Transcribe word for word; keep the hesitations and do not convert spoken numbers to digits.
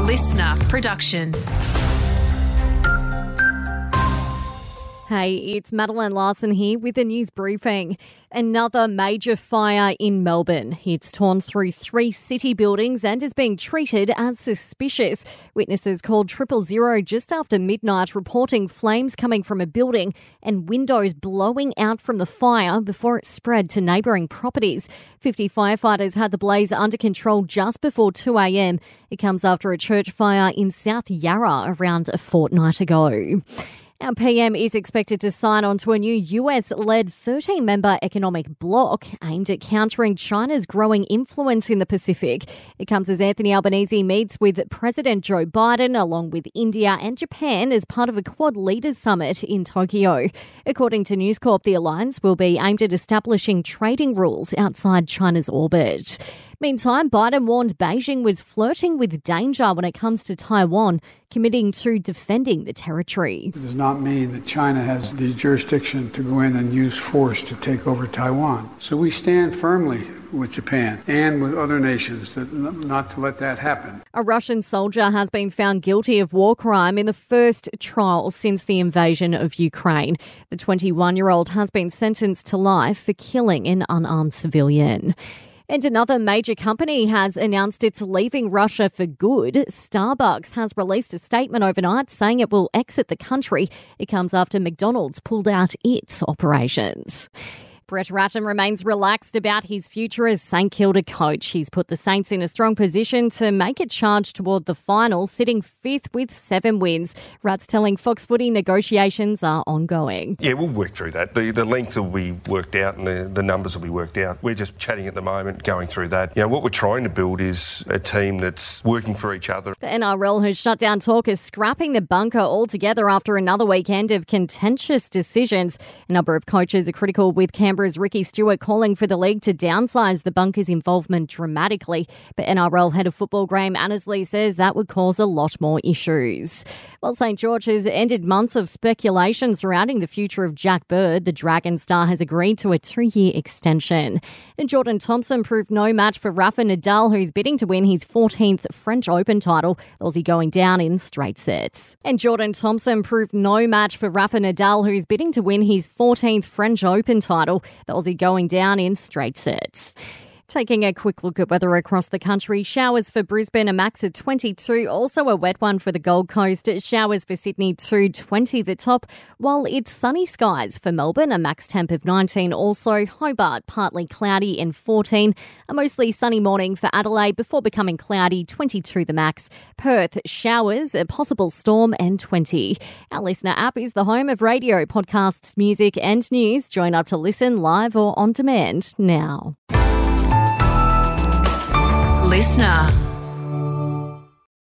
listener production. Hey, it's Madeline Larson here with a news briefing. Another major fire in Melbourne. It's torn through three city buildings and is being treated as suspicious. Witnesses called triple zero just after midnight, reporting flames coming from a building and windows blowing out from the fire before it spread to neighbouring properties. fifty firefighters had the blaze under control just before two a.m. It comes after a church fire in South Yarra around a fortnight ago. Our P M is expected to sign on to a new U S-led thirteen-member economic bloc aimed at countering China's growing influence in the Pacific. It comes as Anthony Albanese meets with President Joe Biden along with India and Japan as part of a Quad Leaders Summit in Tokyo. According to News Corp, the alliance will be aimed at establishing trading rules outside China's orbit. Meantime, Biden warned Beijing was flirting with danger when it comes to Taiwan, committing to defending the territory. It does not mean that China has the jurisdiction to go in and use force to take over Taiwan. So we stand firmly with Japan and with other nations that not to let that happen. A Russian soldier has been found guilty of war crime in the first trial since the invasion of Ukraine. The twenty-one-year-old has been sentenced to life for killing an unarmed civilian. And another major company has announced it's leaving Russia for good. Starbucks has released a statement overnight saying it will exit the country. It comes after McDonald's pulled out its operations. Brett Ratten remains relaxed about his future as St Kilda coach. He's put the Saints in a strong position to make a charge toward the final, sitting fifth with seven wins. Rat's telling Fox Footy negotiations are ongoing. Yeah, we'll work through that. The the length will be worked out and the, the numbers will be worked out. We're just chatting at the moment, going through that. You know, what we're trying to build is a team that's working for each other. The N R L has shut down talk of scrapping the bunker altogether after another weekend of contentious decisions. A number of coaches are critical, with Canberra Canberra's Ricky Stewart calling for the league to downsize the bunker's involvement dramatically. But N R L head of football Graham Annesley says that would cause a lot more issues. Well, St George has ended months of speculation surrounding the future of Jack Bird. The Dragon star has agreed to a two-year extension. And Jordan Thompson proved no match for Rafa Nadal, who's bidding to win his fourteenth French Open title. Aussie going down in straight sets. And Jordan Thompson proved no match for Rafa Nadal, who's bidding to win his fourteenth French Open title. The Aussie going down in straight sets. Taking a quick look at weather across the country. Showers for Brisbane, a max of twenty-two. Also a wet one for the Gold Coast. Showers for Sydney, two, twenty the top. While it's sunny skies for Melbourne, a max temp of nineteen. Also Hobart, partly cloudy and fourteen. A mostly sunny morning for Adelaide before becoming cloudy, twenty-two the max. Perth, showers, a possible storm and twenty. Our listener app is the home of radio, podcasts, music and news. Join up to listen live or on demand now. Listener.